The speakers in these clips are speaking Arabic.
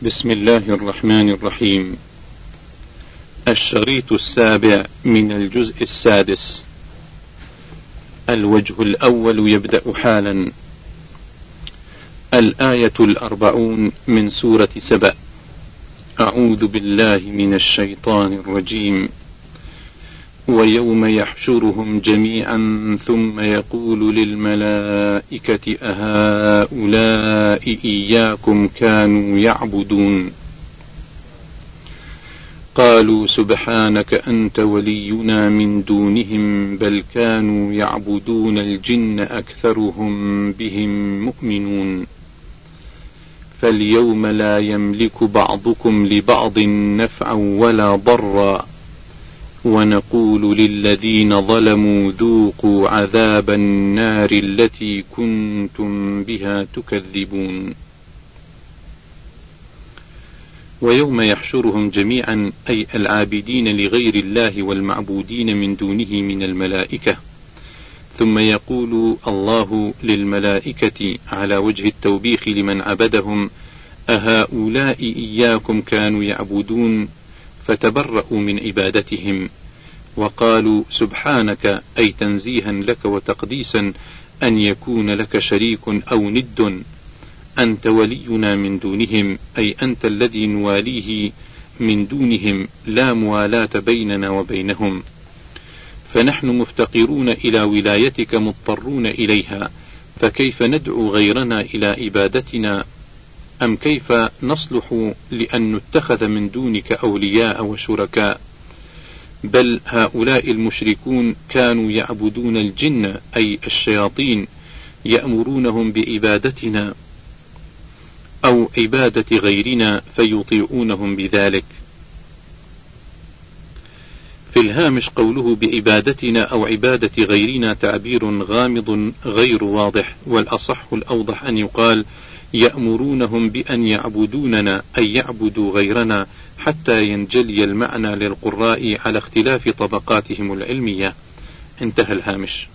بسم الله الرحمن الرحيم. الشريط السابع من الجزء السادس. الوجه الأول يبدأ حالا. الآية 40 من سورة سبأ. أعوذ بالله من الشيطان الرجيم. ويوم يحشرهم جميعا ثم يقول للملائكة أهؤلاء إياكم كانوا يعبدون قالوا سبحانك أنت ولينا من دونهم بل كانوا يعبدون الجن أكثرهم بهم مؤمنون فاليوم لا يملك بعضكم لبعض نفعا ولا ضرا ونقول للذين ظلموا ذوقوا عذاب النار التي كنتم بها تكذبون. ويوم يحشرهم جميعا أي العابدين لغير الله والمعبودين من دونه من الملائكة، ثم يقول الله للملائكة على وجه التوبيخ لمن عبدهم أهؤلاء إياكم كانوا يعبدون، فتبرأوا من عبادتهم وقالوا سبحانك أي تنزيها لك وتقديسا أن يكون لك شريك أو ند، أنت ولينا من دونهم أي أنت الذي نواليه من دونهم لا موالاة بيننا وبينهم، فنحن مفتقرون إلى ولايتك مضطرون إليها، فكيف ندعو غيرنا إلى عبادتنا؟ أم كيف نصلح لأن نتخذ من دونك أولياء وشركاء؟ بل هؤلاء المشركون كانوا يعبدون الجن أي الشياطين، يأمرونهم بعبادتنا أو عبادة غيرنا فيطيعونهم بذلك. في الهامش قوله بعبادتنا أو عبادة غيرنا تعبير غامض غير واضح، والأصح الأوضح أن يقال يأمرونهم بأن يعبدوننا أي يعبدوا غيرنا، حتى ينجلي المعنى للقراء على اختلاف طبقاتهم العلمية. انتهى الهامش.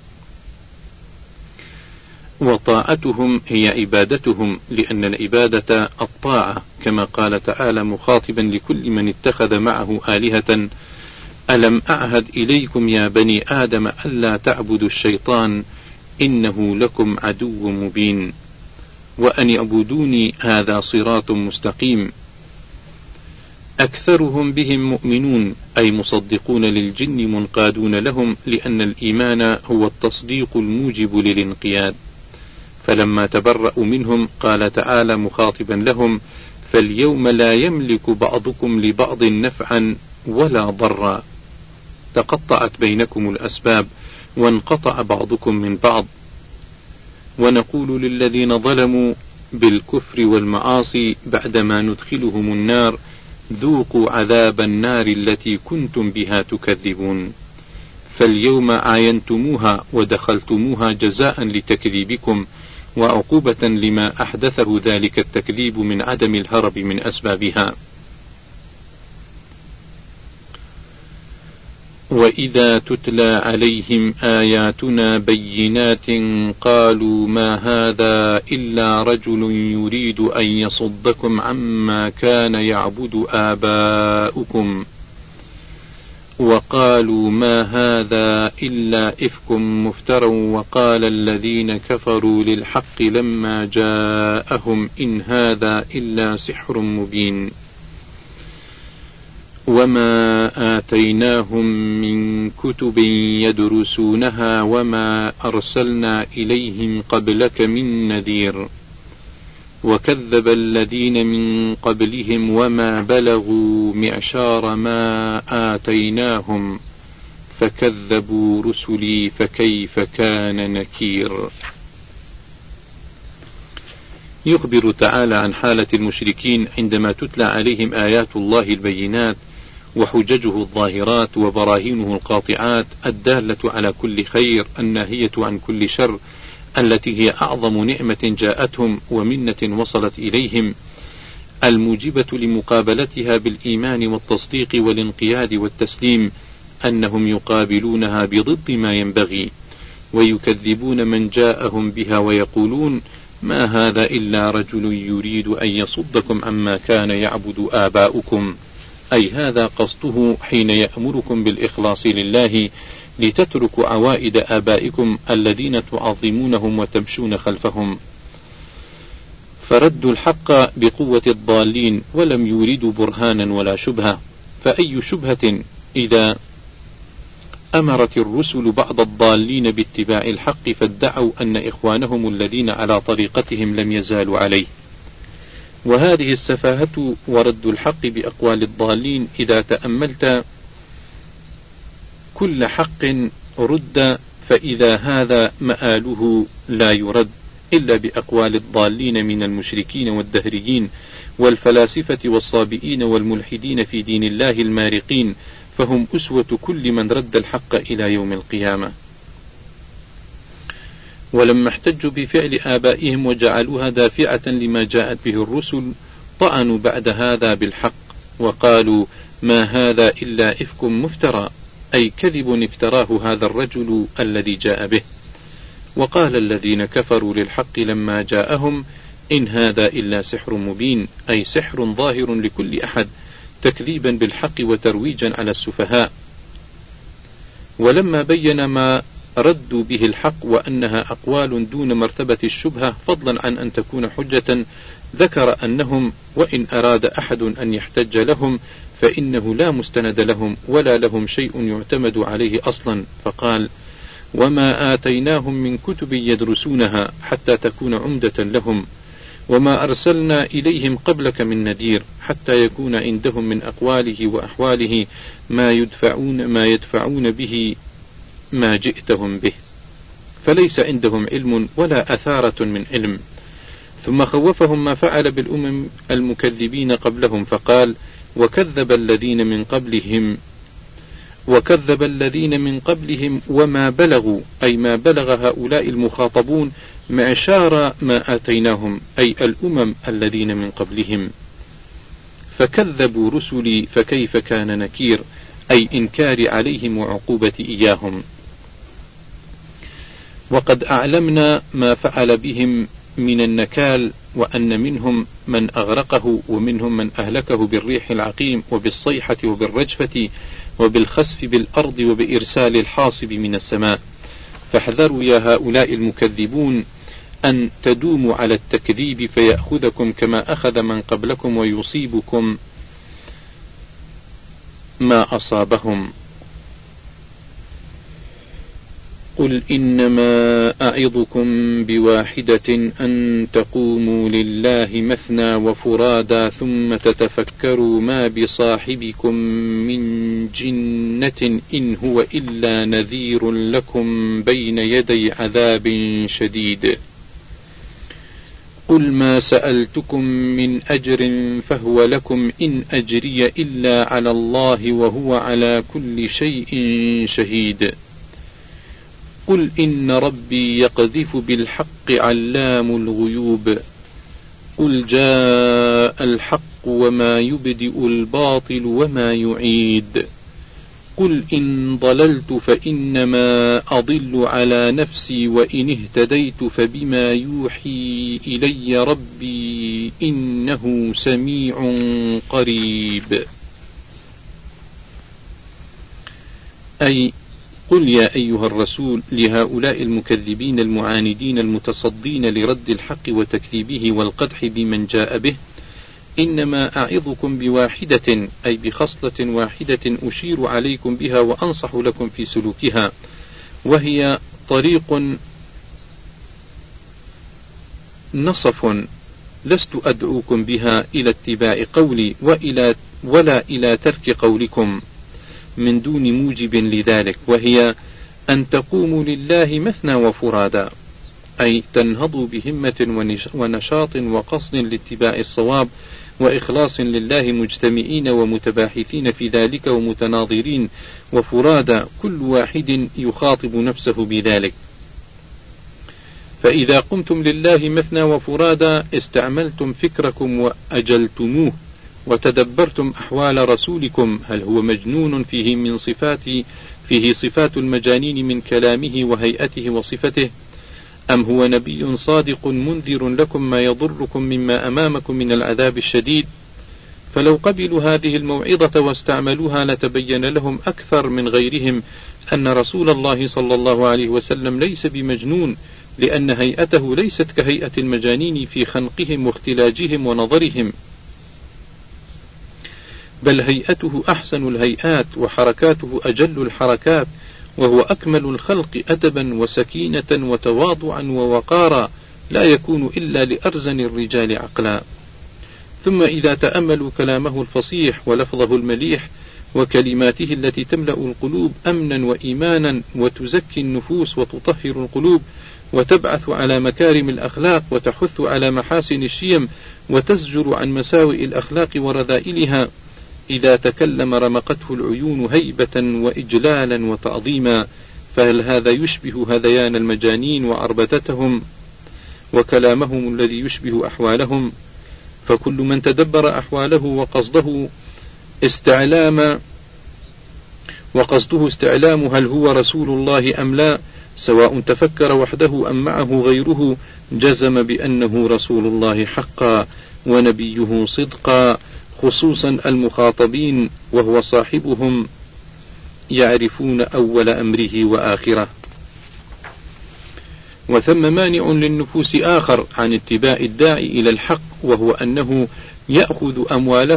وطاعتهم هي عبادتهم، لأن العبادة الطاعة، كما قال تعالى مخاطبا لكل من اتخذ معه آلهة ألم أعهد إليكم يا بني آدم ألا تعبدوا الشيطان إنه لكم عدو مبين وأن اعبدوني هذا صراط مستقيم. أكثرهم بهم مؤمنون أي مصدقون للجن منقادون لهم، لأن الإيمان هو التصديق الموجب للانقياد. فلما تبرأوا منهم قال تعالى مخاطبا لهم فاليوم لا يملك بعضكم لبعض نفعا ولا ضرا، تقطعت بينكم الأسباب وانقطع بعضكم من بعض. ونقول للذين ظلموا بالكفر والمعاصي بعدما ندخلهم النار ذوقوا عذاب النار التي كنتم بها تكذبون، فاليوم عاينتموها ودخلتموها جزاء لتكذيبكم وعقوبة لما أحدثه ذلك التكذيب من عدم الهرب من أسبابها. وإذا تتلى عليهم آياتنا بينات قالوا ما هذا إلا رجل يريد أن يصدكم عما كان يعبد آباؤكم وقالوا ما هذا إلا إفك مفترى وقال الذين كفروا للحق لما جاءهم إن هذا إلا سحر مبين وما آتيناهم من كتب يدرسونها وما أرسلنا إليهم قبلك من نذير وكذب الذين من قبلهم وما بلغوا معشار ما آتيناهم فكذبوا رسلي فكيف كان نكير. يخبر تعالى عن حالة المشركين عندما تتلى عليهم آيات الله البينات وحججه الظاهرات وبراهينه القاطعات الدالة على كل خير الناهية عن كل شر، التي هي أعظم نعمة جاءتهم ومنة وصلت إليهم، الموجبة لمقابلتها بالإيمان والتصديق والانقياد والتسليم، أنهم يقابلونها بضد ما ينبغي ويكذبون من جاءهم بها ويقولون ما هذا إلا رجل يريد أن يصدكم عما كان يعبد آباؤكم، أي هذا قصده حين يأمركم بالإخلاص لله لتتركوا عوائد آبائكم الذين تعظمونهم وتمشون خلفهم. فردوا الحق بقوة الضالين ولم يوردوا برهانا ولا شبهة. فأي شبهة إذا أمرت الرسل بعض الضالين باتباع الحق فادعوا أن إخوانهم الذين على طريقتهم لم يزالوا عليه. وهذه السفاهة ورد الحق بأقوال الضالين إذا تأملت كل حق رد فإذا هذا مآله لا يرد إلا بأقوال الضالين من المشركين والدهريين والفلاسفة والصابئين والملحدين في دين الله المارقين، فهم أسوة كل من رد الحق إلى يوم القيامة. ولما احتجوا بفعل آبائهم وجعلوها دافعة لما جاءت به الرسل طعنوا بعد هذا بالحق وقالوا ما هذا إلا إفك مفترى، أي كذب افتراه هذا الرجل الذي جاء به. وقال الذين كفروا للحق لما جاءهم إن هذا إلا سحر مبين، أي سحر ظاهر لكل أحد تكذيبا بالحق وترويجا على السفهاء. ولما بين ما ردوا به الحق وأنها أقوال دون مرتبة الشبهة فضلا عن أن تكون حجة، ذكر أنهم وإن أراد أحد أن يحتج لهم فإنه لا مستند لهم ولا لهم شيء يعتمد عليه أصلا، فقال وما آتيناهم من كتب يدرسونها حتى تكون عمدة لهم، وما أرسلنا إليهم قبلك من نذير حتى يكون عندهم من أقواله وأحواله ما يدفعون به ما جئتهم به، فليس عندهم علم ولا أثارة من علم. ثم خوفهم ما فعل بالأمم المكذبين قبلهم فقال وكذب الذين من قبلهم وما بلغوا، أي ما بلغ هؤلاء المخاطبون معشار ما آتيناهم، أي الأمم الذين من قبلهم، فكذبوا رسلي فكيف كان نكير، أي إنكار عليهم وعقوبة إياهم. وقد أعلمنا ما فعل بهم من النكال، وأن منهم من أغرقه ومنهم من أهلكه بالريح العقيم وبالصيحة وبالرجفة وبالخسف بالأرض وبإرسال الحاصب من السماء. فاحذروا يا هؤلاء المكذبون أن تدوموا على التكذيب فيأخذكم كما أخذ من قبلكم ويصيبكم ما أصابهم. قل إنما أعظكم بواحدة أن تقوموا لله مثنى وفرادا ثم تتفكروا ما بصاحبكم من جنة إن هو إلا نذير لكم بين يدي عذاب شديد. قل ما سألتكم من أجر فهو لكم إن أجري إلا على الله وهو على كل شيء شهيد. قل إن ربي يقذف بالحق علام الغيوب. قل جاء الحق وما يبدئ الباطل وما يعيد. قل إن ضللت فإنما أضل على نفسي وإن اهتديت فبما يوحي إلي ربي إنه سميع قريب. أي قل يا أيها الرسول لهؤلاء المكذبين المعاندين المتصدين لرد الحق وتكذيبه والقدح بمن جاء به إنما أعظكم بواحدة، أي بخصلة واحدة أشير عليكم بها وأنصح لكم في سلوكها، وهي طريق نصف لست أدعوكم بها إلى اتباع قولي ولا إلى ترك قولكم من دون موجب لذلك، وهي أن تقوموا لله مثنى وفرادا، أي تنهضوا بهمة ونشاط وقصد لاتباع الصواب وإخلاص لله مجتمعين ومتباحثين في ذلك ومتناظرين، وفرادا كل واحد يخاطب نفسه بذلك. فإذا قمتم لله مثنى وفرادا استعملتم فكركم وأجلتموه وتدبرتم أحوال رسولكم، هل هو مجنون فيه صفات المجانين من كلامه وهيئته وصفته، أم هو نبي صادق منذر لكم ما يضركم مما أمامكم من العذاب الشديد؟ فلو قبلوا هذه الموعظة واستعملوها لتبين لهم أكثر من غيرهم أن رسول الله صلى الله عليه وسلم ليس بمجنون، لأن هيئته ليست كهيئة المجانين في خنقهم واختلاجهم ونظرهم، بل هيئته أحسن الهيئات وحركاته أجل الحركات، وهو أكمل الخلق أدبا وسكينة وتواضعا ووقارا، لا يكون إلا لأرزن الرجال عقلا. ثم إذا تأملوا كلامه الفصيح ولفظه المليح وكلماته التي تملأ القلوب أمنا وإيمانا وتزكي النفوس وتطهر القلوب وتبعث على مكارم الأخلاق وتحث على محاسن الشيم وتزجر عن مساوئ الأخلاق ورذائلها، إذا تكلم رمقته العيون هيبة وإجلالا وتعظيما، فهل هذا يشبه هذيان المجانين وعربدتهم وكلامهم الذي يشبه أحوالهم؟ فكل من تدبر أحواله وقصده استعلام هل هو رسول الله أم لا، سواء تفكر وحده أم معه غيره، جزم بأنه رسول الله حقا ونبيه صدقا، خصوصا المخاطبين وهو صاحبهم يعرفون أول أمره وآخره. وثم مانع للنفوس آخر عن اتباع الداعي إلى الحق، وهو أنه يأخذ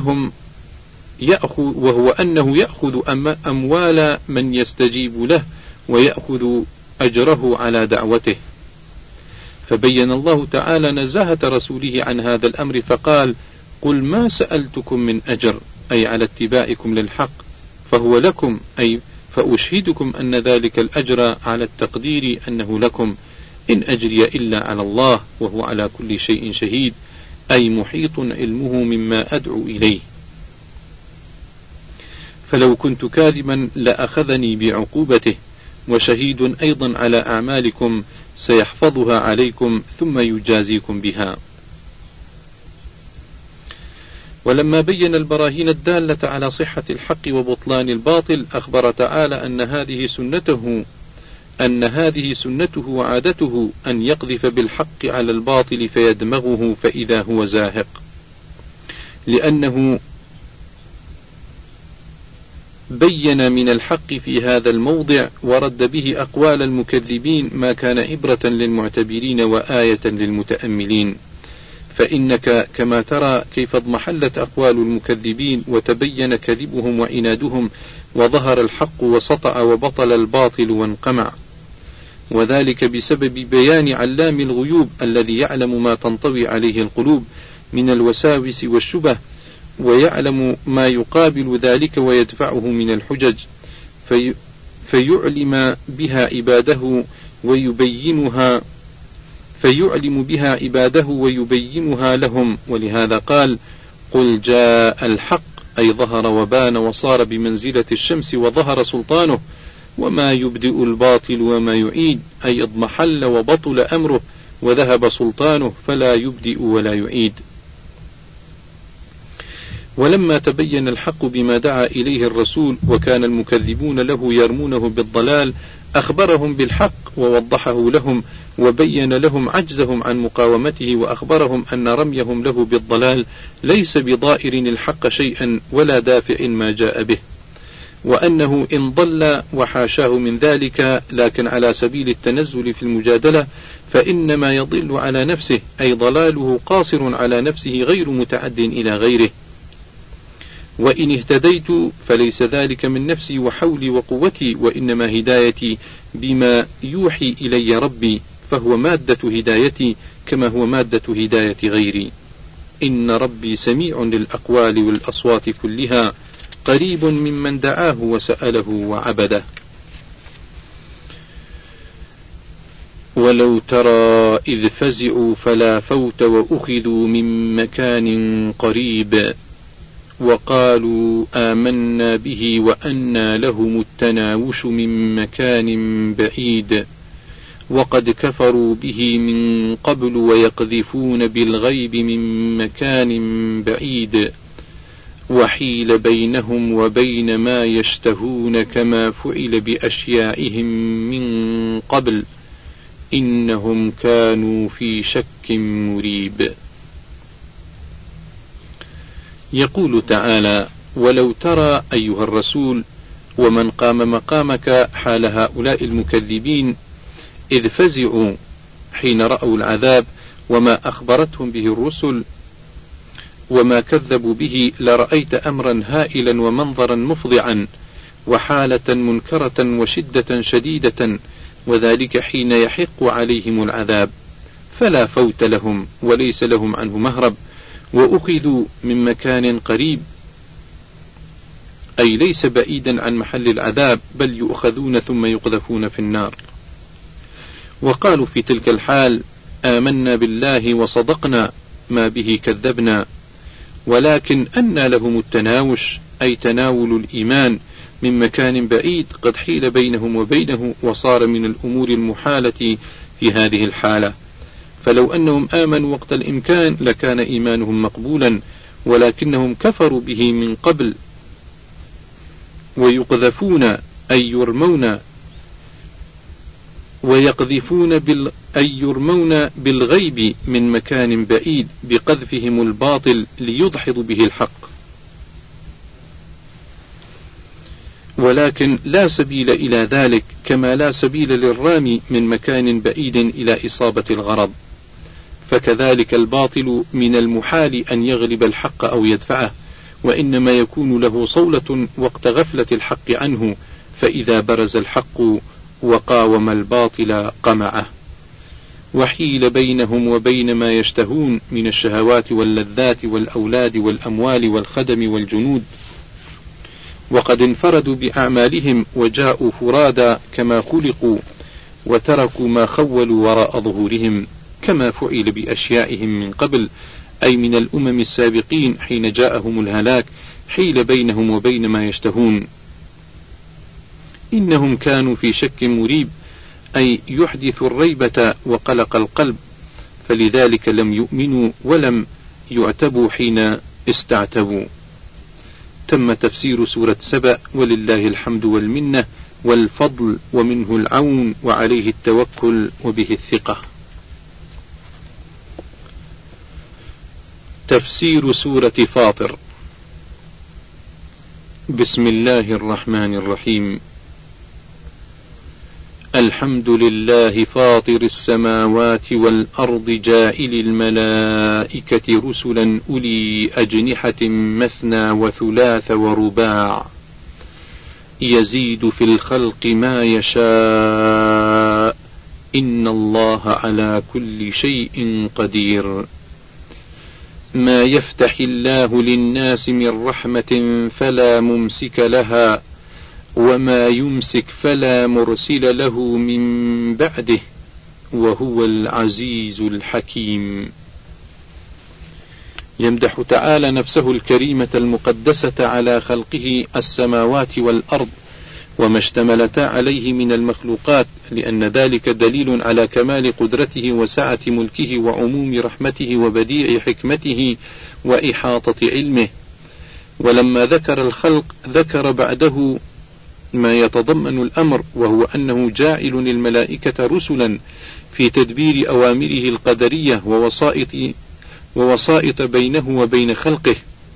أموال من يستجيب له ويأخذ أجره على دعوته. فبين الله تعالى نزاهة رسوله عن هذا الأمر فقال: قل ما سألتكم من أجر، أي على اتباعكم للحق، فهو لكم، أي فأشهدكم أن ذلك الأجر على التقدير أنه لكم، إن أجري إلا على الله وهو على كل شيء شهيد، أي محيط علمه مما أدعو إليه. فلو كنت كاذبا لأخذني بعقوبته، وشهيد أيضا على أعمالكم سيحفظها عليكم ثم يجازيكم بها. ولما بين البراهين الدالة على صحة الحق وبطلان الباطل، أخبر تعالى أن هذه سنته وعادته أن يقذف بالحق على الباطل فيدمغه فإذا هو زاهق، لأنه بين من الحق في هذا الموضع ورد به أقوال المكذبين ما كان عبرة للمعتبرين وآية للمتأملين. فإنك كما ترى كيف اضمحلت أقوال المكذبين وتبين كذبهم وعنادهم، وظهر الحق وسطع وبطل الباطل وانقمع، وذلك بسبب بيان علام الغيوب الذي يعلم ما تنطوي عليه القلوب من الوساوس والشبه، ويعلم ما يقابل ذلك ويدفعه من الحجج، فيعلم بها عباده ويبينها لهم. ولهذا قال: قل جاء الحق، أي ظهر وبان وصار بمنزلة الشمس وظهر سلطانه، وما يبدئ الباطل وما يعيد، أي اضمحل وبطل أمره وذهب سلطانه فلا يبدئ ولا يعيد. ولما تبين الحق بما دعا إليه الرسول وكان المكذبون له يرمونه بالضلال، أخبرهم بالحق ووضحه لهم وبين لهم عجزهم عن مقاومته، وأخبرهم أن رميهم له بالضلال ليس بضائر الحق شيئا ولا دافع ما جاء به، وأنه إن ضل وحاشاه من ذلك لكن على سبيل التنزل في المجادلة فإنما يضل على نفسه، أي ضلاله قاصر على نفسه غير متعد إلى غيره. وإن اهتديت فليس ذلك من نفسي وحولي وقوتي، وإنما هدايتي بما يوحي إلي ربي، فهو مادة هدايتي كما هو مادة هداية غيري. إن ربي سميع للأقوال والأصوات كلها، قريب ممن دعاه وسأله وعبده. ولو ترى إذ فزعوا فلا فوت وأخذوا من مكان قريب وقالوا آمنا به وأنى لهم التناوش من مكان بعيد وقد كفروا به من قبل ويقذفون بالغيب من مكان بعيد وحيل بينهم وبين ما يشتهون كما فعل بأشياعهم من قبل إنهم كانوا في شك مريب. يقول تعالى: ولو ترى أيها الرسول ومن قام مقامك حال هؤلاء المكذبين إذ فزعوا حين رأوا العذاب وما أخبرتهم به الرسل وما كذبوا به، لرأيت أمرا هائلا ومنظرا مفضعا وحالة منكرة وشدة شديدة، وذلك حين يحق عليهم العذاب فلا فوت لهم وليس لهم عنه مهرب، وأخذوا من مكان قريب، أي ليس بعيدا عن محل العذاب، بل يؤخذون ثم يقذفون في النار. وقالوا في تلك الحال: آمنا بالله وصدقنا ما به كذبنا، ولكن أنى لهم التناوش، أي تناول الإيمان من مكان بعيد قد حيل بينهم وبينه، وصار من الأمور المحالة في هذه الحالة. فلو أنهم آمنوا وقت الإمكان لكان إيمانهم مقبولا، ولكنهم كفروا به من قبل، ويقذفون أي يرمون ويقذفون أي يرمون بالغيب من مكان بعيد بقذفهم الباطل ليدحضوا به الحق، ولكن لا سبيل إلى ذلك، كما لا سبيل للرامي من مكان بعيد إلى إصابة الغرض. فكذلك الباطل من المحال أن يغلب الحق أو يدفعه، وإنما يكون له صولة وقت غفلة الحق عنه، فإذا برز الحق وقاوم الباطل قمعه، وحيل بينهم وبين ما يشتهون من الشهوات واللذات والأولاد والأموال والخدم والجنود، وقد انفردوا بأعمالهم وجاءوا فرادا كما خلقوا، وتركوا ما خولوا وراء ظهورهم، كما فعل بأشيائهم من قبل، أي من الأمم السابقين حين جاءهم الهلاك حيل بينهم وبين ما يشتهون. إنهم كانوا في شك مريب، أي يحدث الريبة وقلق القلب، فلذلك لم يؤمنوا ولم يعتبوا حين استعتبوا. تم تفسير سورة سبأ، ولله الحمد والمنة والفضل، ومنه العون وعليه التوكل وبه الثقة. تفسير سورة فاطر. بسم الله الرحمن الرحيم. الحمد لله فاطر السماوات والأرض جاعل الملائكة رسلا أولي أجنحة مثنى وثلاث ورباع يزيد في الخلق ما يشاء إن الله على كل شيء قدير. ما يفتح الله للناس من رحمة فلا ممسك لها وما يمسك فلا مرسل له من بعده وهو العزيز الحكيم. يمدح تعالى نفسه الكريمة المقدسة على خلقه السماوات والأرض وما اشتملتا عليه من المخلوقات، لأن ذلك دليل على كمال قدرته وسعة ملكه وعموم رحمته وبديع حكمته وإحاطة علمه. ولما ذكر الخلق ذكر بعده ما يتضمن الأمر، وهو أنه جاعل الملائكة رسلا في تدبير أوامره القدرية ووسائط بينه وبين خلقه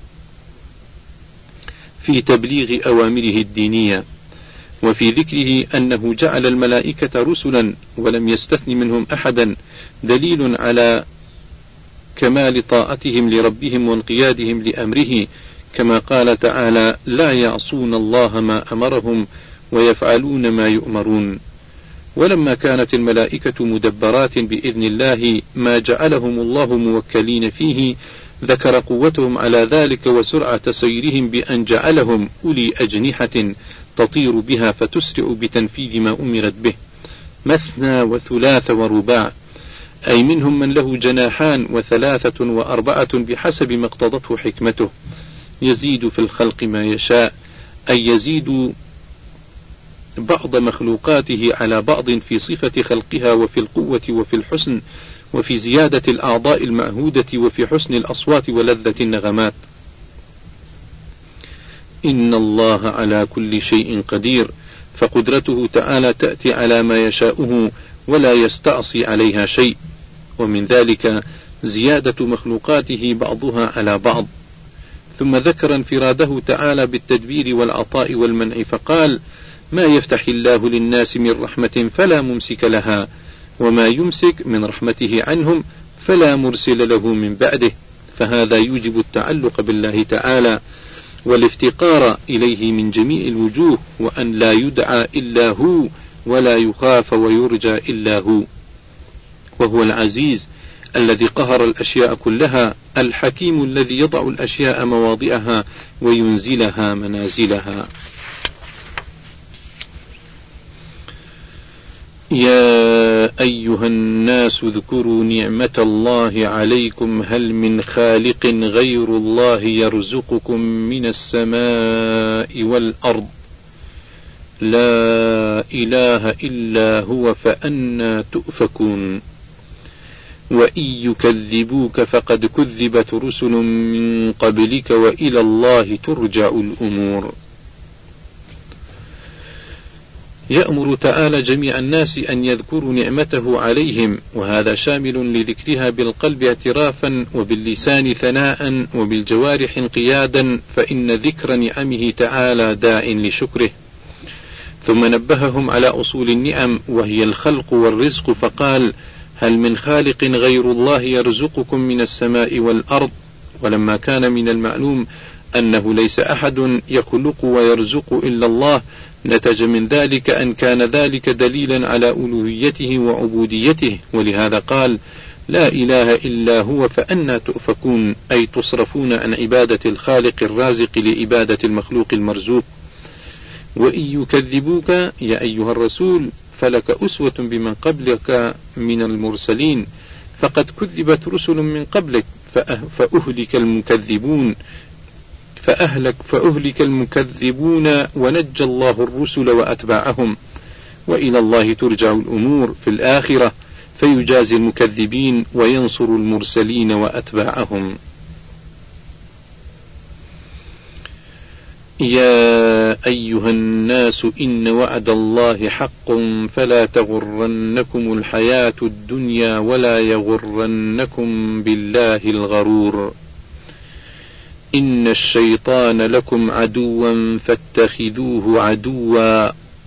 في تبليغ أوامره الدينية. وفي ذكره أنه جعل الملائكة رسلا ولم يستثن منهم أحدا دليل على كمال طاعتهم لربهم وانقيادهم لأمره، كما قال تعالى: لا يعصون الله ما أمرهم ويفعلون ما يؤمرون. ولما كانت الملائكة مدبرات بإذن الله ما جعلهم الله موكلين فيه، ذكر قوتهم على ذلك وسرعة سيرهم بأن جعلهم أولي أجنحة تطير بها فتسرع بتنفيذ ما أمرت به، مثنى وثلاث ورباع، أي منهم من له جناحان وثلاثة وأربعة بحسب ما اقتضته حكمته. يزيد في الخلق ما يشاء، أي يزيد بعض مخلوقاته على بعض في صفة خلقها وفي القوة وفي الحسن وفي زيادة الأعضاء المعهودة وفي حسن الأصوات ولذة النغمات. إن الله على كل شيء قدير، فقدرته تعالى تأتي على ما يشاؤه ولا يستعصي عليها شيء، ومن ذلك زيادة مخلوقاته بعضها على بعض. ثم ذكر انفراده تعالى بالتدبير والعطاء والمنع فقال: ما يفتح الله للناس من رحمة فلا ممسك لها، وما يمسك من رحمته عنهم فلا مرسل له من بعده. فهذا يوجب التعلق بالله تعالى والافتقار إليه من جميع الوجوه، وأن لا يدعى إلا هو ولا يخاف ويرجى إلا هو. وهو العزيز الذي قهر الأشياء كلها، الحكيم الذي يضع الأشياء مواضعها وينزلها منازلها. يا أيها الناس اذكروا نعمة الله عليكم هل من خالق غير الله يرزقكم من السماء والأرض لا إله إلا هو فأنى تؤفكون وإن يكذبوك فقد كذبت رسل من قبلك وإلى الله ترجع الأمور. يأمر تعالى جميع الناس أن يذكروا نعمته عليهم، وهذا شامل لذكرها بالقلب اعترافا وباللسان ثناء وبالجوارح انقيادا، فإن ذكر نعمه تعالى داع لشكره. ثم نبههم على أصول النعم وهي الخلق والرزق فقال: هل من خالق غير الله يرزقكم من السماء والأرض؟ ولما كان من المعلوم أنه ليس أحد يخلق ويرزق إلا الله، نتج من ذلك أن كان ذلك دليلا على ألوهيته وعبوديته، ولهذا قال: لا إله إلا هو فأنى تؤفكون، أي تصرفون عن عبادة الخالق الرازق لعبادة المخلوق المرزوق. وإن يكذبوك يا أيها الرسول فلك أسوة بمن قبلك من المرسلين، فقد كذبت رسل من قبلك فأهلك المكذبون ونجى الله الرسل وأتباعهم، وإلى الله ترجع الأمور في الآخرة، فيجازي المكذبين وينصر المرسلين وأتباعهم. يا أيها الناس إن وعد الله حق فلا تغرنكم الحياة الدنيا ولا يغرنكم بالله الغرور. إن الشيطان لكم عدوا فاتخذوه عدوا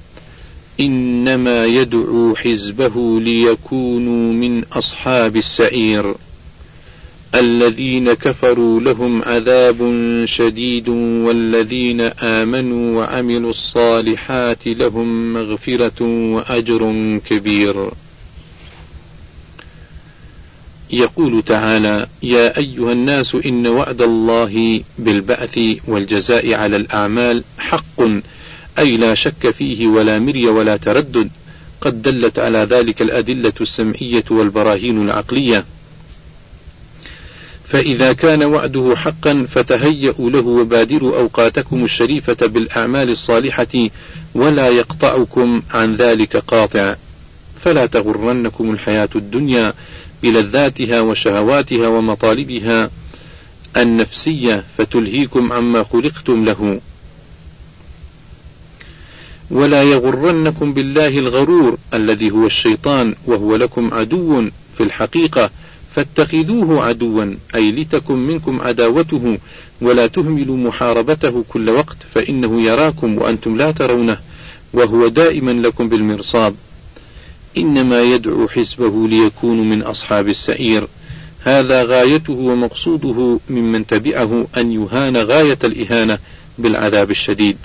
إنما يدعو حزبه ليكونوا من أصحاب السعير. الذين كفروا لهم عذاب شديد والذين آمنوا وعملوا الصالحات لهم مغفرة وأجر كبير. يقول تعالى: يا أيها الناس إن وعد الله بالبعث والجزاء على الأعمال حق، أي لا شك فيه ولا مري ولا تردد، قد دلت على ذلك الأدلة السمعية والبراهين العقلية. فإذا كان وعده حقا فتهيئوا له وبادروا أوقاتكم الشريفة بالأعمال الصالحة ولا يقطعكم عن ذلك قاطع. فلا تغرنكم الحياة الدنيا بلذاتها وشهواتها ومطالبها النفسية فتلهيكم عما خلقتم له، ولا يغرنكم بالله الغرور الذي هو الشيطان، وهو لكم عدو في الحقيقة، فاتخذوه عدوا، أي لتكن منكم عداوته ولا تهملوا محاربته كل وقت، فإنه يراكم وأنتم لا ترونه، وهو دائما لكم بالمرصاد. إنما يدعو حزبه ليكونوا من أصحاب السعير، هذا غايته ومقصوده ممن تبعه أن يهان غاية الإهانة بالعذاب الشديد.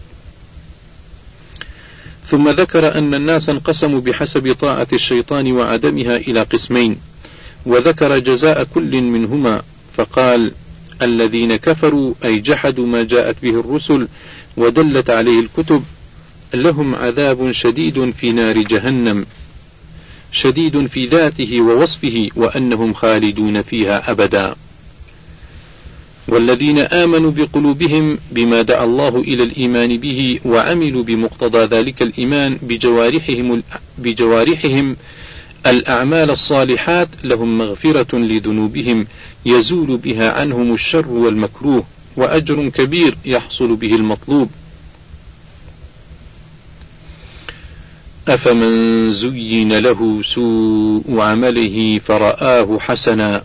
ثم ذكر أن الناس انقسموا بحسب طاعة الشيطان وعدمها إلى قسمين، وذكر جزاء كل منهما فقال: الذين كفروا أي جحدوا ما جاءت به الرسل ودلت عليه الكتب لهم عذاب شديد في نار جهنم، شديد في ذاته ووصفه وأنهم خالدون فيها أبدا. والذين آمنوا بقلوبهم بما دعا الله إلى الإيمان به وعملوا بمقتضى ذلك الإيمان بجوارحهم الأعمال الصالحات لهم مغفرة لذنوبهم يزول بها عنهم الشر والمكروه، وأجر كبير يحصل به المطلوب. أفمن زين له سوء عمله فرآه حسنا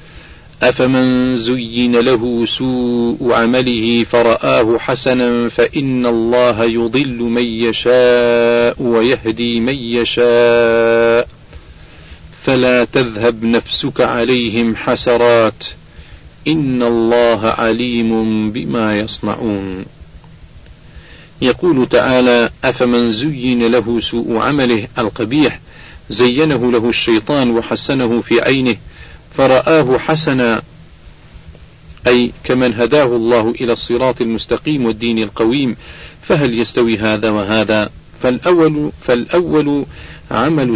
فإن الله يضل من يشاء ويهدي من يشاء فلا تذهب نفسك عليهم حسرات إن الله عليم بما يصنعون. يقول تعالى: أفمن زين له سوء عمله القبيح، زينه له الشيطان وحسنه في عينه فرآه حسنا، أي كمن هداه الله إلى الصراط المستقيم والدين القويم، فهل يستوي هذا وهذا؟ فالأول عمل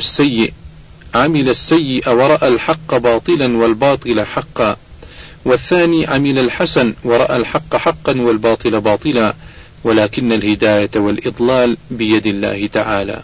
السيء ورأى الحق باطلا والباطل حقا، والثاني عمل الحسن ورأى الحق حقا والباطل باطلا، ولكن الهداية والإضلال بيد الله تعالى.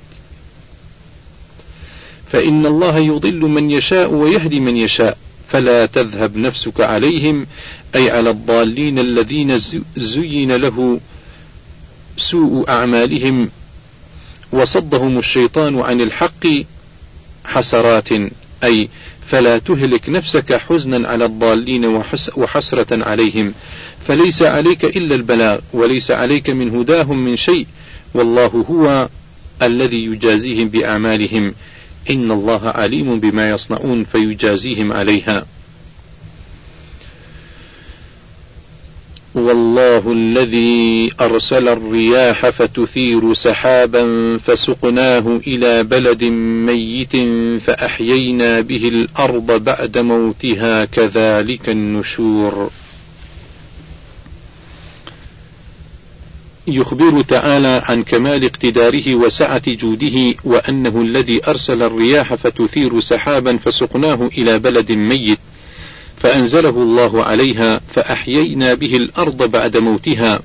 فإن الله يضل من يشاء ويهدي من يشاء فلا تذهب نفسك عليهم، أي على الضالين الذين زين له سوء أعمالهم وصدهم الشيطان عن الحق حسرات، أي فلا تهلك نفسك حزنا على الضالين وحسرة عليهم، فليس عليك إلا البلاغ، وليس عليك من هداهم من شيء، والله هو الذي يجازيهم بأعمالهم، إن الله عليم بما يصنعون فيجازيهم عليها. والله الذي أرسل الرياح فتثير سحابا فسقناه إلى بلد ميت فأحيينا به الأرض بعد موتها كذلك النشور. يخبر تعالى عن كمال اقتداره وسعة جوده، وأنه الذي أرسل الرياح فتثير سحابا فسقناه إلى بلد ميت فأنزله الله عليها فأحيينا به الأرض بعد موتها،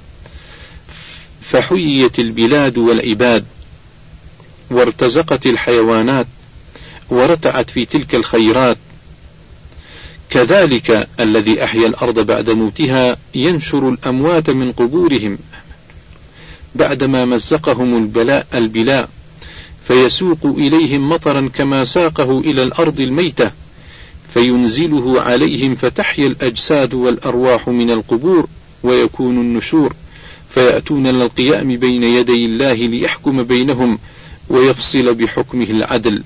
فحييت البلاد والعباد وارتزقت الحيوانات ورتعت في تلك الخيرات. كذلك الذي أحيا الأرض بعد موتها ينشر الأموات من قبورهم بعدما مزقهم البلاء فيسوق إليهم مطرا كما ساقه إلى الأرض الميتة فينزله عليهم فتحيا الأجساد والأرواح من القبور ويكون النشور، فيأتون للقيام بين يدي الله ليحكم بينهم ويفصل بحكمه العدل.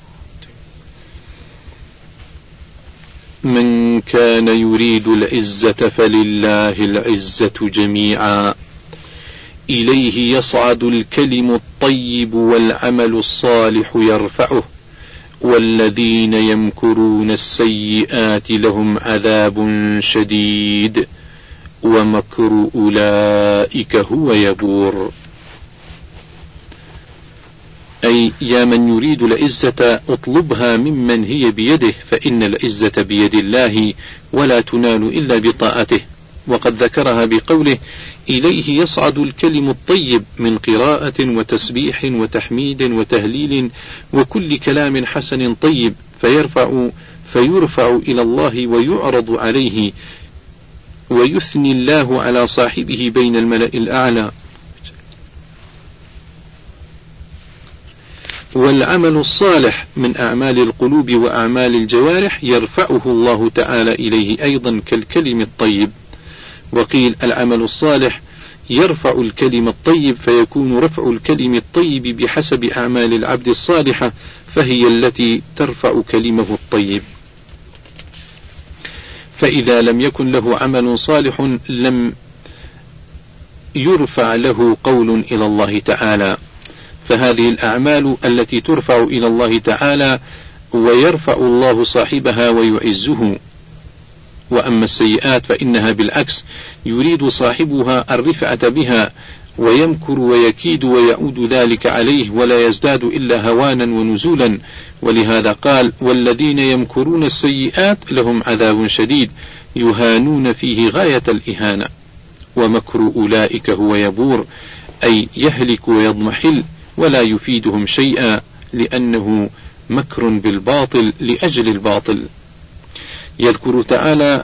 من كان يريد العزة فلله العزة جميعا إليه يصعد الكلم الطيب والعمل الصالح يرفعه والذين يمكرون السيئات لهم عذاب شديد ومكر أولئك هو يبور. أي يا من يريد العزة اطلبها ممن هي بيده، فإن العزة بيد الله ولا تنال إلا بطاعته. وقد ذكرها بقوله إليه يصعد الكلم الطيب من قراءة وتسبيح وتحميد وتهليل وكل كلام حسن طيب، فيرفع إلى الله ويعرض عليه ويثني الله على صاحبه بين الملأ الأعلى. والعمل الصالح من أعمال القلوب وأعمال الجوارح يرفعه الله تعالى إليه أيضا كالكلم الطيب. وقيل العمل الصالح يرفع الكلم الطيب، فيكون رفع الكلم الطيب بحسب أعمال العبد الصالحة، فهي التي ترفع كلمه الطيب. فإذا لم يكن له عمل صالح لم يرفع له قول إلى الله تعالى، فهذه الأعمال التي ترفع إلى الله تعالى ويرفع الله صاحبها ويعزه. وأما السيئات فإنها بالعكس يريد صاحبها الرفعة بها ويمكر ويكيد ويعود ذلك عليه ولا يزداد إلا هوانا ونزولا. ولهذا قال والذين يمكرون السيئات لهم عذاب شديد يهانون فيه غاية الإهانة. ومكر أولئك هو يبور، أي يهلك ويضمحل ولا يفيدهم شيئا، لأنه مكر بالباطل لأجل الباطل. يذكر تعالى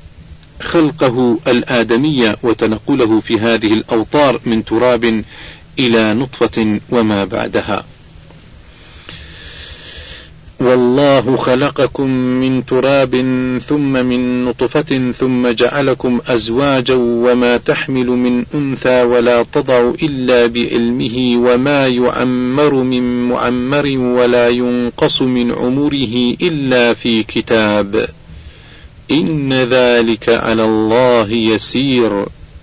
خلقه الآدمية وتنقله في هذه الأوطار من تراب إلى نطفة وما بعدها. والله خلقكم من تراب ثم من نطفة ثم جعلكم أزواجا وما تحمل من أنثى ولا تضع إلا بعلمه وما يعمر من معمر ولا ينقص من عمره إلا في كتاب إن ذلك على الله يسير.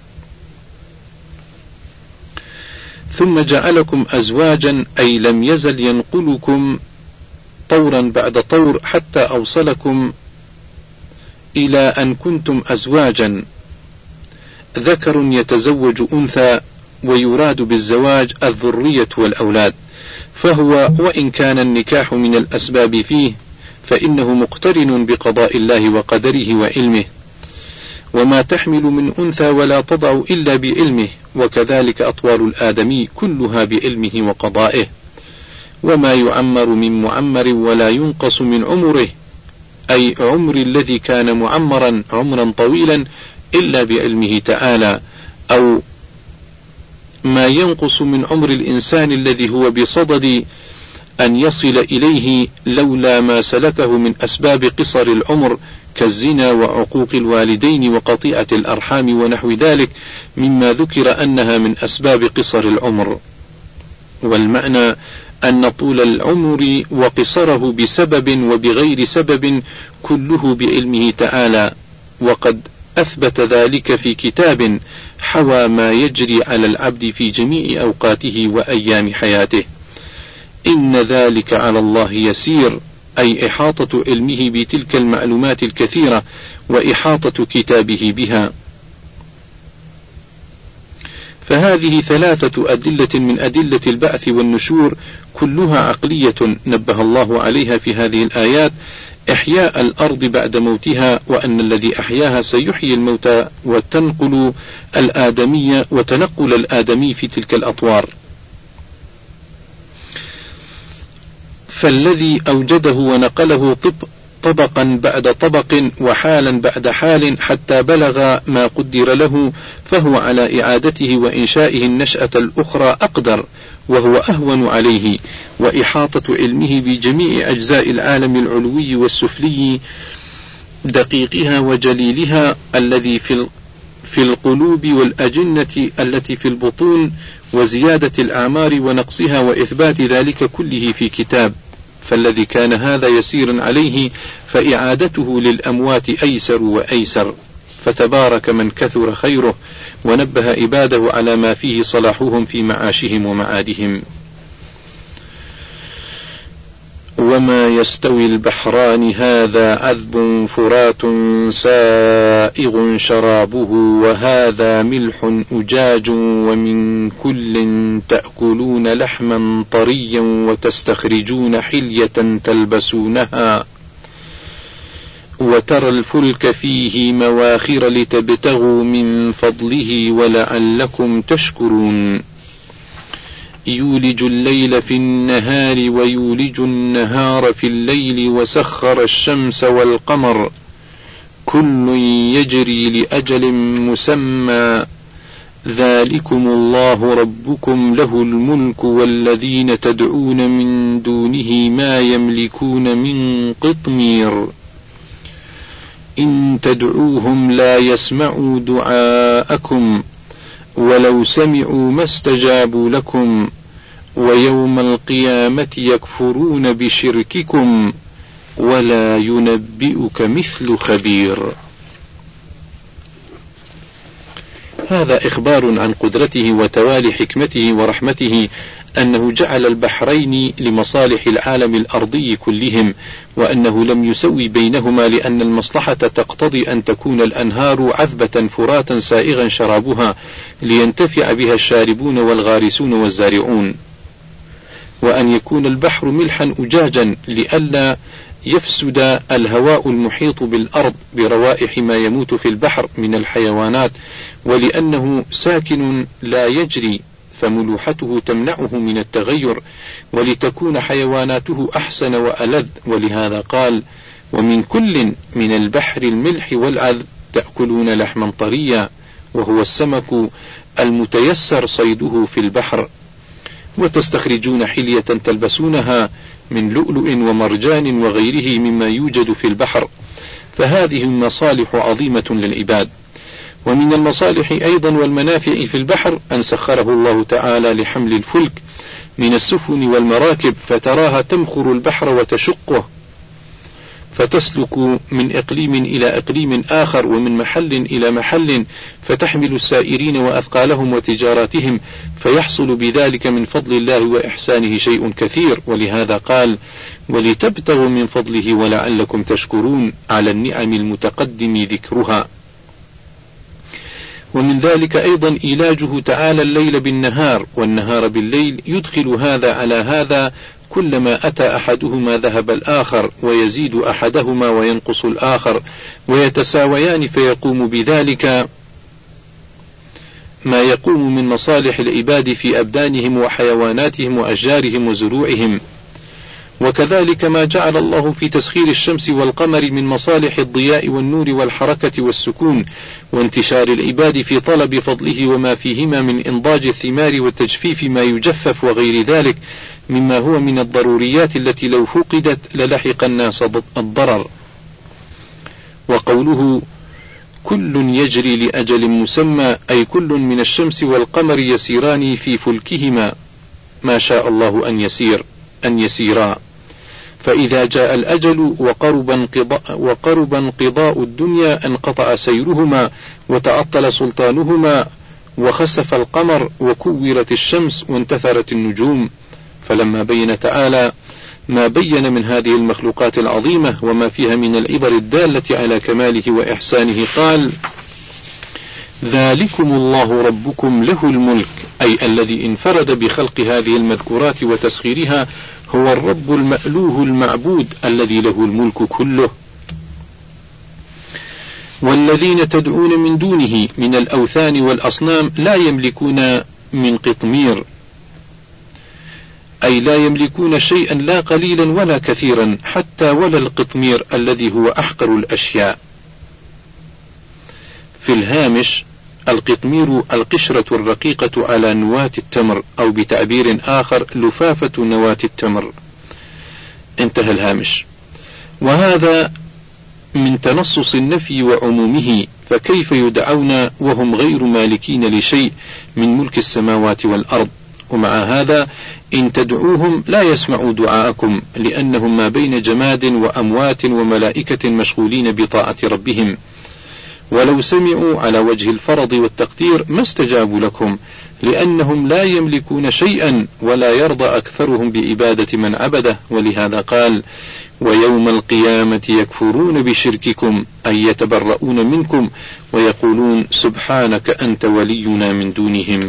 ثم جعلكم أزواجا أي لم يزل ينقلكم طورا بعد طور حتى أوصلكم إلى أن كنتم أزواجا، ذكر يتزوج أنثى، ويراد بالزواج الذرية والأولاد، فهو وإن كان النكاح من الأسباب فيه فإنه مقترن بقضاء الله وقدره وعلمه. وما تحمل من أنثى ولا تضع إلا بعلمه، وكذلك أطوال الآدمي كلها بعلمه وقضائه. وما يعمر من معمر ولا ينقص من عمره أي عمر الذي كان معمرا عمرا طويلا إلا بعلمه تعالى، أو ما ينقص من عمر الإنسان الذي هو بصدد أن يصل إليه لولا ما سلكه من أسباب قصر العمر كالزنا وعقوق الوالدين وقطيعة الأرحام ونحو ذلك مما ذكر أنها من أسباب قصر العمر. والمعنى أن طول العمر وقصره بسبب وبغير سبب كله بعلمه تعالى، وقد أثبت ذلك في كتاب حوى ما يجري على العبد في جميع أوقاته وأيام حياته. إن ذلك على الله يسير أي إحاطة علمه بتلك المعلومات الكثيرة وإحاطة كتابه بها. فهذه 3 أدلة من أدلة البعث والنشور كلها عقلية نبه الله عليها في هذه الآيات: إحياء الأرض بعد موتها، وأن الذي أحياها سيحيي الموتى، وتنقل الآدمي في تلك الأطوار. فالذي أوجده ونقله طبقا بعد طبق وحالا بعد حال حتى بلغ ما قدر له، فهو على إعادته وإنشائه النشأة الأخرى أقدر وهو أهون عليه، وإحاطة علمه بجميع أجزاء العالم العلوي والسفلي دقيقها وجليلها الذي في القلوب والأجنة التي في البطون، وزيادة الأعمار ونقصها، وإثبات ذلك كله في كتاب. فالذي كان هذا يسيرا عليه فإعادته للأموات أيسر وأيسر. فتبارك من كثر خيره ونبه عباده على ما فيه صلاحهم في معاشهم ومعادهم. وما يستوي البحران هذا عذب فرات سائغ شرابه وهذا ملح أجاج ومن كل تأكلون لحما طريا وتستخرجون حلية تلبسونها وترى الفلك فيه مواخر لتبتغوا من فضله ولعلكم تشكرون. يولج الليل في النهار ويولج النهار في الليل وسخر الشمس والقمر كل يجري لأجل مسمى ذلكم الله ربكم له الملك والذين تدعون من دونه ما يملكون من قطمير إن تدعوهم لا يسمعوا دعاءكم ولو سمعوا ما استجابوا لكم ويوم القيامة يكفرون بشرككم ولا ينبئك مثل خبير. هذا إخبار عن قدرته وتوالي حكمته ورحمته أنه جعل البحرين لمصالح العالم الأرضي كلهم، وأنه لم يسوي بينهما لأن المصلحة تقتضي أن تكون الأنهار عذبة فراتا سائغا شرابها لينتفع بها الشاربون والغارسون والزارعون، وأن يكون البحر ملحا أجاجا لئلا يفسد الهواء المحيط بالأرض بروائح ما يموت في البحر من الحيوانات، ولأنه ساكن لا يجري فملوحته تمنعه من التغير، ولتكون حيواناته أحسن وألذ. ولهذا قال: ومن كل من البحر الملح والعذب تأكلون لحما طريا، وهو السمك المتيسر صيده في البحر وتستخرجون حلية تلبسونها من لؤلؤ ومرجان وغيره مما يوجد في البحر، فهذه مصالح عظيمة للعباد. ومن المصالح أيضا والمنافع في البحر أن سخره الله تعالى لحمل الفلك من السفن والمراكب، فتراها تمخر البحر وتشقه، فتسلك من إقليم إلى إقليم آخر ومن محل إلى محل، فتحمل السائرين وأثقالهم وتجاراتهم، فيحصل بذلك من فضل الله وإحسانه شيء كثير. ولهذا قال: ولتبتغوا من فضله ولعلكم تشكرون، على النعم المتقدم ذكرها. ومن ذلك أيضا إيلاجه تعالى الليل بالنهار والنهار بالليل، يدخل هذا على هذا، كلما أتى أحدهما ذهب الآخر، ويزيد أحدهما وينقص الآخر، ويتساويان، فيقوم بذلك ما يقوم من مصالح العباد في أبدانهم وحيواناتهم وأشجارهم وزروعهم. وكذلك ما جعل الله في تسخير الشمس والقمر من مصالح الضياء والنور والحركة والسكون وانتشار العباد في طلب فضله، وما فيهما من إنضاج الثمار وتجفيف ما يجفف وغير ذلك مما هو من الضروريات التي لو فقدت للحق الناس الضرر. وقوله: كل يجري لأجل مسمى، أي كل من الشمس والقمر يسيران في فلكهما ما شاء الله أن يسيرا، فإذا جاء الأجل وقرب انقضاء الدنيا انقطع سيرهما وتعطل سلطانهما، وخسف القمر وكورت الشمس وانتثرت النجوم. فلما بين تعالى ما بين من هذه المخلوقات العظيمة وما فيها من العبر الدالة على كماله وإحسانه، قال: ذلكم الله ربكم له الملك، أي الذي انفرد بخلق هذه المذكورات وتسخيرها، هو الرب المألوه المعبود الذي له الملك كله. والذين تدعون من دونه من الأوثان والأصنام لا يملكون من قطمير، أي لا يملكون شيئا لا قليلا ولا كثيرا، حتى ولا القطمير الذي هو أحقر الأشياء. في الهامش: القطمير القشرة الرقيقة على نواة التمر، أو بتعبير آخر لفافة نواة التمر. انتهى الهامش. وهذا من تنصص النفي وعمومه، فكيف يدعون وهم غير مالكين لشيء من ملك السماوات والأرض؟ ومع هذا إن تدعوهم لا يسمعوا دعاءكم، لأنهم ما بين جماد وأموات وملائكة مشغولين بطاعة ربهم، ولو سمعوا على وجه الفرض والتقدير ما استجابوا لكم، لأنهم لا يملكون شيئا ولا يرضى أكثرهم بعبادة من عبده. ولهذا قال: ويوم القيامة يكفرون بشرككم، أي يتبرؤون منكم ويقولون سبحانك أنت ولينا من دونهم.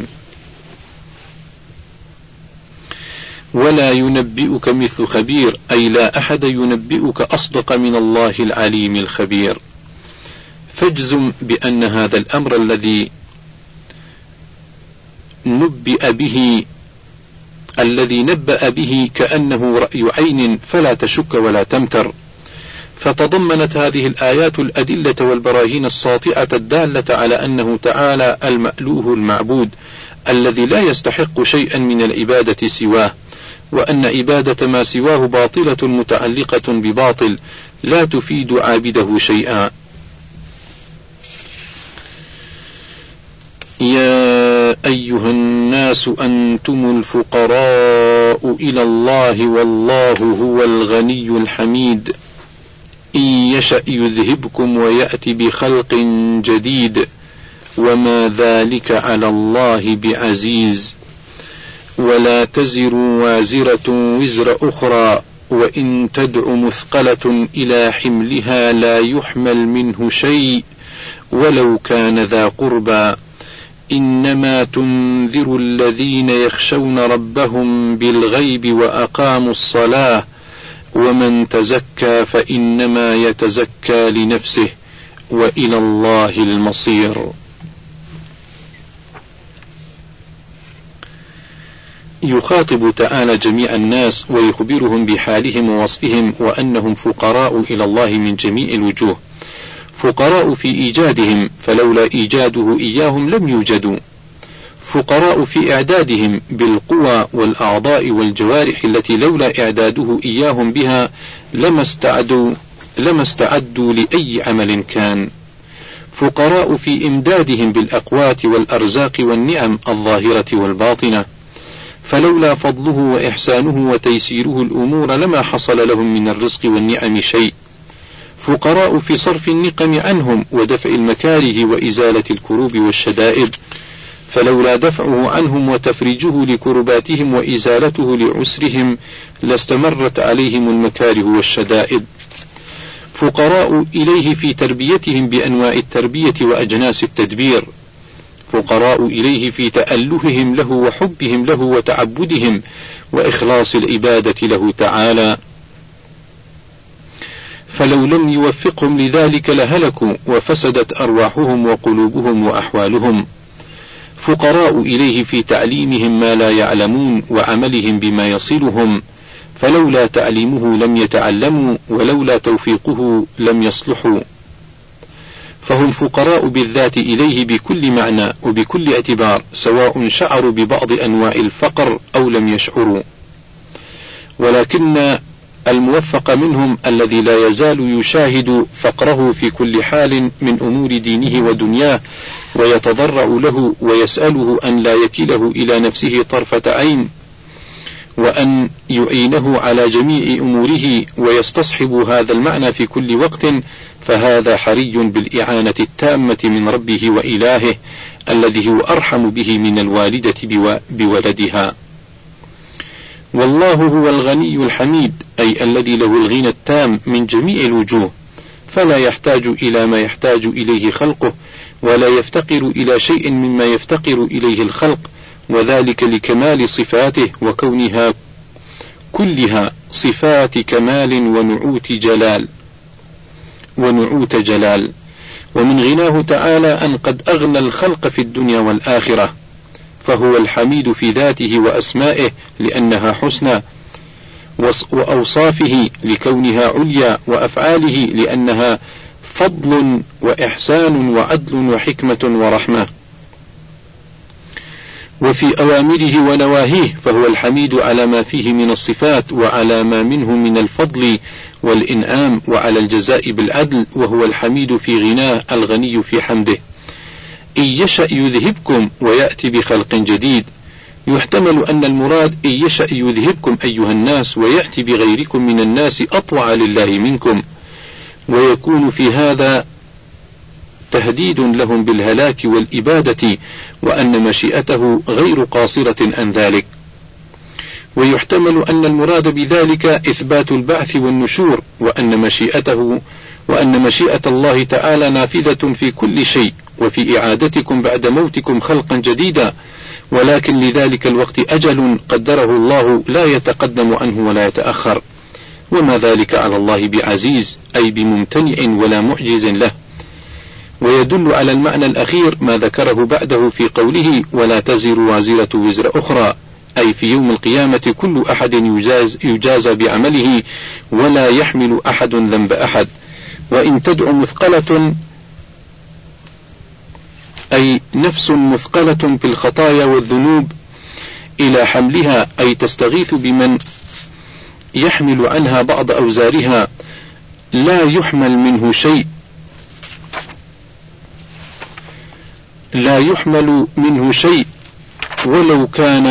ولا ينبئك مثل خبير، أي لا أحد ينبئك أصدق من الله العليم الخبير. فاجزم بأن هذا الأمر الذي نبأ به كأنه رأي عين، فلا تشك ولا تمتر. فتضمنت هذه الآيات الأدلة والبراهين الساطعة الدالة على أنه تعالى المألوه المعبود الذي لا يستحق شيئا من العبادة سواه، وأن عبادة ما سواه باطلة متعلقة بباطل لا تفيد عابده شيئا. يا أيها الناس أنتم الفقراء إلى الله والله هو الغني الحميد، إن يشأ يذهبكم ويأتي بخلق جديد، وما ذلك على الله بعزيز. ولا تزر وازرة وزر أخرى، وإن تدع مثقلة إلى حملها لا يحمل منه شيء ولو كان ذا قربى، إنما تنذر الذين يخشون ربهم بالغيب وأقاموا الصلاة، ومن تزكى فإنما يتزكى لنفسه، وإلى الله المصير. يخاطب تعالى جميع الناس ويخبرهم بحالهم ووصفهم، وأنهم فقراء إلى الله من جميع الوجوه، فقراء في إيجادهم، فلولا إيجاده إياهم لم يوجدوا، فقراء في إعدادهم بالقوى والأعضاء والجوارح التي لولا إعداده إياهم بها لما استعدوا لأي عمل كان. فقراء في إمدادهم بالأقوات والأرزاق والنعم الظاهرة والباطنة، فلولا فضله وإحسانه وتيسيره الأمور لما حصل لهم من الرزق والنعم شيء. فقراء في صرف النقم عنهم ودفع المكاره وإزالة الكروب والشدائد، فلولا دفعه عنهم وتفريجه لكرباتهم وإزالته لعسرهم لاستمرت عليهم المكاره والشدائد. فقراء إليه في تربيتهم بأنواع التربية وأجناس التدبير، فقراء إليه في تألههم له وحبهم له وتعبدهم وإخلاص العبادة له تعالى، فلو لم يوفقهم لذلك لهلكوا وفسدت أرواحهم وقلوبهم وأحوالهم. فقراء إليه في تعليمهم ما لا يعلمون وعملهم بما يصلهم، فلولا تعليمه لم يتعلموا ولولا توفيقه لم يصلحوا. فهم فقراء بالذات إليه بكل معنى وبكل اعتبار، سواء شعروا ببعض أنواع الفقر أو لم يشعروا. ولكن الموفق منهم الذي لا يزال يشاهد فقره في كل حال من أمور دينه ودنياه ويتضرع له ويسأله أن لا يكله إلى نفسه طرفة عين، وأن يعينه على جميع أموره ويستصحب هذا المعنى في كل وقت، فهذا حري بالإعانة التامة من ربه وإلهه الذي هو أرحم به من الوالدة بولدها. والله هو الغني الحميد، أي الذي له الغنى التام من جميع الوجوه، فلا يحتاج إلى ما يحتاج إليه خلقه، ولا يفتقر إلى شيء مما يفتقر إليه الخلق، وذلك لكمال صفاته وكونها كلها صفات كمال ونعوت جلال. ومن غناه تعالى أن قد أغنى الخلق في الدنيا والآخرة، فهو الحميد في ذاته وأسمائه لأنها حسنى، وأوصافه لكونها عليا، وأفعاله لأنها فضل وإحسان وعدل وحكمة ورحمة. وفي أوامره ونواهيه فهو الحميد على ما فيه من الصفات وعلى ما منه من الفضل والإنعام وعلى الجزاء بالعدل، وهو الحميد في غناه الغني في حمده. إن يشأ يذهبكم ويأتي بخلق جديد. يحتمل أن المراد إن يشأ يذهبكم أيها الناس ويأتي بغيركم من الناس أطوع لله منكم، ويكون في هذا تهديد لهم بالهلاك والإبادة، وأن مشيئته غير قاصرة عن ذلك. ويحتمل أن المراد بذلك إثبات البعث والنشور، وأن مشيئة الله تعالى نافذة في كل شيء، وفي إعادتكم بعد موتكم خلقا جديدا، ولكن لذلك الوقت أجل قدره الله لا يتقدم عنه ولا يتأخر، وما ذلك على الله بعزيز، أي بممتنع ولا معجز له. ويدل على المعنى الأخير ما ذكره بعده في قوله ولا تزر وازرة وزر أخرى، أي في يوم القيامة كل أحد يجازى بعمله ولا يحمل أحد ذنب أحد. وإن تدع مثقلة، أي نفس مثقلة بالخطايا والذنوب إلى حملها، أي تستغيث بمن يحمل عنها بعض أوزارها لا يحمل منه شيء ولو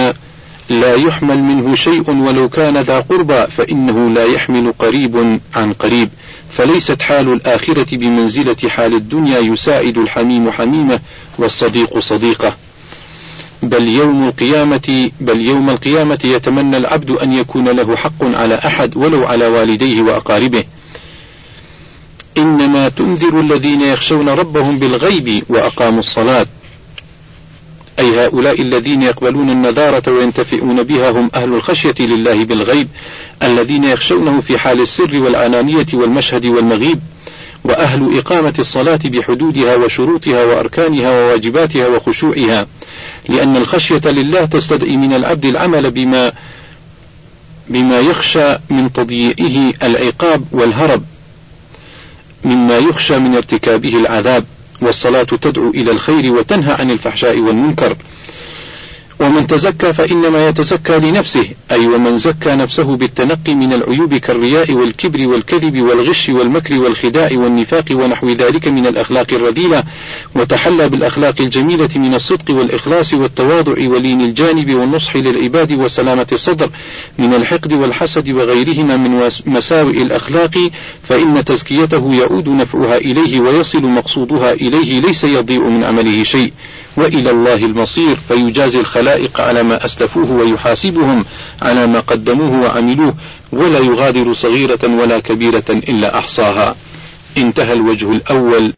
كان ذا قربى، فإنه لا يحمل قريب عن قريب. فليست حال الآخرة بمنزلة حال الدنيا، يساعد الحميم حميمه والصديق صديقه، بل يوم القيامة يتمنى العبد أن يكون له حق على أحد ولو على والديه وأقاربه. إنما تنذر الذين يخشون ربهم بالغيب وأقاموا الصلاة، أي هؤلاء الذين يقبلون النذارة وينتفعون بها هم أهل الخشية لله بالغيب، الذين يخشونه في حال السر والعلانية والمشهد والمغيب، وأهل إقامة الصلاة بحدودها وشروطها وأركانها وواجباتها وخشوعها، لأن الخشية لله تستدعي من العبد العمل بما يخشى من تضييعه العقاب والهرب مما يخشى من ارتكابه العذاب. والصلاة تدعو إلى الخير وتنهى عن الفحشاء والمنكر، ومن تزكى فإنما يتزكى لنفسه، أي ومن زكى نفسه بالتنقي من العيوب كالرياء والكبر والكذب والغش والمكر والخداع والنفاق ونحو ذلك من الأخلاق الرذيلة، وتحلى بالأخلاق الجميلة من الصدق والإخلاص والتواضع ولين الجانب والنصح للعباد وسلامة الصدر من الحقد والحسد وغيرهما من مساوئ الأخلاق، فإن تزكيته يعود نفعها إليه ويصل مقصودها إليه، ليس يضيء من عمله شيء، وإلى الله المصير، فيجازي الخلائق على ما أسلفوه ويحاسبهم على ما قدموه وعملوه، ولا يغادر صغيرة ولا كبيرة إلا أحصاها. انتهى الوجه الأول.